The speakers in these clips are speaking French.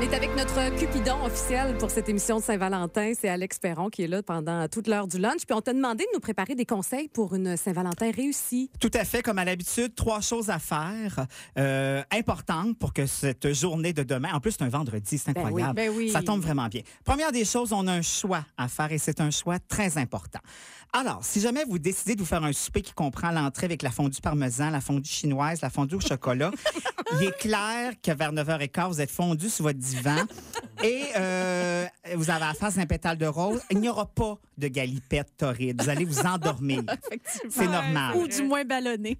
On est avec notre Cupidon officiel pour cette émission de Saint-Valentin. C'est Alex Perron qui est là pendant toute l'heure du lunch. Puis on t'a demandé de nous préparer des conseils pour une Saint-Valentin réussie. Tout à fait, comme à l'habitude, 3 choses à faire importantes pour que cette journée de demain, en plus c'est un vendredi, c'est incroyable, Ben oui. ça tombe vraiment bien. Première des choses, on a un choix à faire et c'est un choix très important. Alors, si jamais vous décidez de vous faire un souper qui comprend l'entrée avec la fondue parmesan, la fondue chinoise, la fondue au chocolat, il est clair que vers 9h15, vous êtes fondu sur votre divan et vous avez la face d'un pétale de rose. Il n'y aura pas de galipette torride. Vous allez vous endormir. C'est normal. Ou du moins ballonné.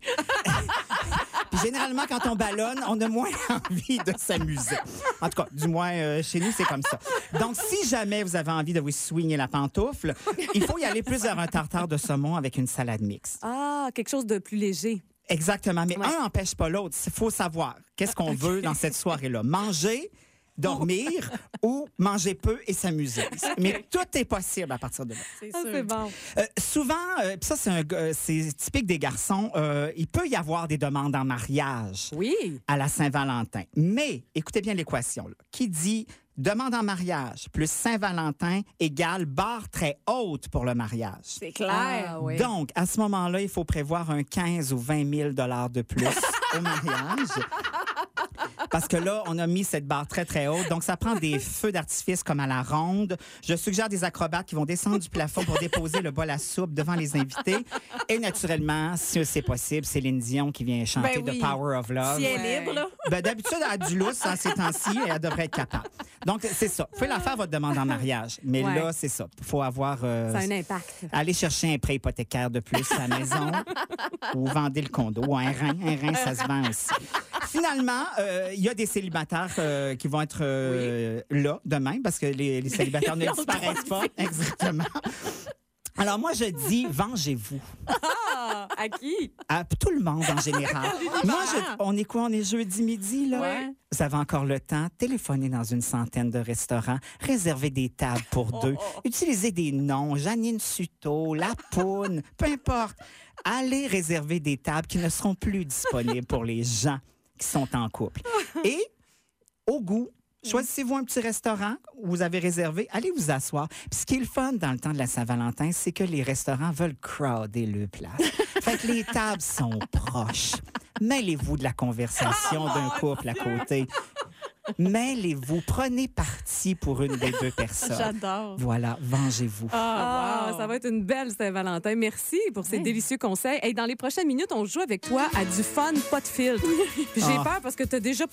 Puis généralement, quand on ballonne, on a moins envie de s'amuser. En tout cas, du moins, chez nous, c'est comme ça. Donc, si jamais vous avez envie de vous swinguer la pantoufle, il faut y aller plus vers un tartare de saumon avec une salade mixte. Ah, quelque chose de plus léger. Exactement. Mais un n'empêche pas l'autre. Il faut savoir qu'est-ce qu'on veut dans cette soirée-là. Manger, dormir ou manger peu et s'amuser. Mais tout est possible à partir de là. C'est Ah, sûr. c'est bon. Souvent, pis ça c'est typique des garçons, il peut y avoir des demandes en mariage Oui. à la Saint-Valentin. Mais écoutez bien l'équation là. Qui dit demande en mariage plus Saint-Valentin égale barre très haute pour le mariage. C'est clair. Ah, oui. Donc, à ce moment-là, il faut prévoir un 15 ou 20 000 $ de plus au mariage. Parce que là, on a mis cette barre très, très haute. Donc, ça prend des feux d'artifice comme à la ronde. Je suggère des acrobates qui vont descendre du plafond pour déposer le bol à soupe devant les invités. Et naturellement, si c'est possible, Céline Dion qui vient chanter Ben oui. The Power of Love. Si elle est libre, là. Ben, d'habitude, elle a du lousse en ces temps-ci et elle devrait être capable. Donc, c'est ça. Vous pouvez la faire, votre demande en mariage. Mais Ouais. là, c'est ça. Il faut avoir... Ça a un impact. aller chercher un prêt hypothécaire de plus à la maison ou vendez le condo. Ou un rein. Un rein, ça se vend aussi. Finalement, il y a des célibataires qui vont être là demain parce que les célibataires ne disparaissent pas. Exactement. Alors moi, je dis, vengez-vous. Ah, à qui? À tout le monde en général. Moi, on est quoi? On est jeudi midi, là? Ouais. Vous avez encore le temps. Téléphonez dans une centaine de restaurants. Réservez des tables pour deux. Utilisez des noms. Janine Suto, La Poune, peu importe. Allez réserver des tables qui ne seront plus disponibles pour les gens qui sont en couple. Et, au goût, choisissez-vous un petit restaurant où vous avez réservé, allez vous asseoir. Puis ce qui est le fun dans le temps de la Saint-Valentin, c'est que les restaurants veulent crowder le place. Fait que les tables sont proches. Mêlez-vous de la conversation d'un couple à côté. Mêlez-vous, prenez parti pour une des deux personnes. J'adore. Voilà, vengez-vous. Ah, wow. ça va être une belle Saint-Valentin. Merci pour ces délicieux conseils. Hey, dans les prochaines minutes, on joue avec toi à du fun, pas de filtre. Puis j'ai peur parce que tu as déjà